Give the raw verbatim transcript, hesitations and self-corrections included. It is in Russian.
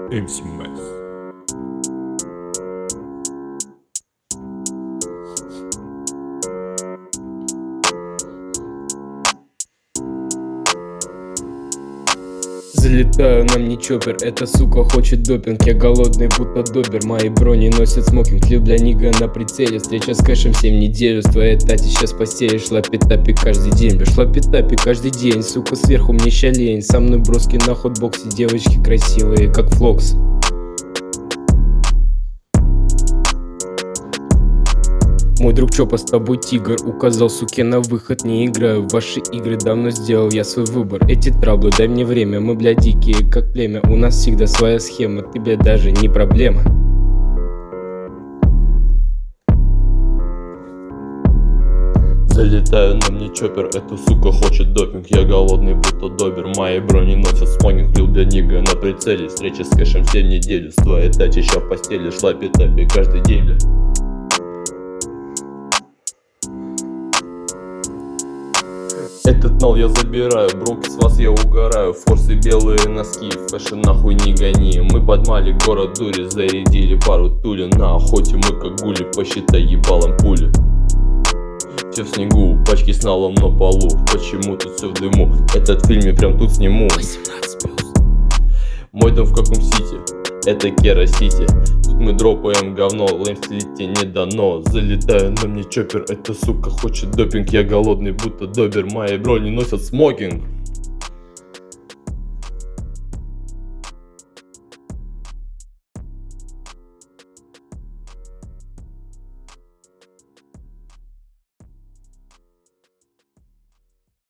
эм си Мэс. Залетаю, нам не чоппер, эта сука хочет допинг. Я голодный, будто добер, мои брони носят смокинг. Клип для нига на прицеле, встреча с кэшем семь неделю. С твоей тати сейчас постели, шла питапи каждый день. Бля, шла питапи каждый день, сука сверху мне ща лень. Со мной броски на хотбоксе, девочки красивые, как флоксы. Мой друг Чопа, с тобой тигр, указал суке на выход. Не играю в ваши игры, давно сделал я свой выбор. Эти траблы, дай мне время, мы, бля, дикие, как племя. У нас всегда своя схема, ты, бля, даже не проблема. Залетаю, на мне чоппер, эта сука хочет допинг. Я голодный, будто добер, мои брони носят смокинг. Клип для нига на прицеле, встреча с кэшем семь неделю. С твоей тати еще в постели, шла питапи каждый день, бля. Этот нал я забираю, броки с вас я угораю. Форсы белые носки, фэшн нахуй не гони. Мы подмали город дури, зарядили пару тули. На охоте мы как гули, посчитай ебалом пули. Все в снегу, пачки с налом на полу. Почему тут все в дыму? Этот фильм я прям тут сниму. восемнадцать плюс. Мой дом в каком сити? Это Кера Сити. Тут мы дропаем говно, лэм в слите не дано. Залетаю, на мне чоппер, эта сука хочет допинг. Я голодный, будто добер, мои брони носят смокинг.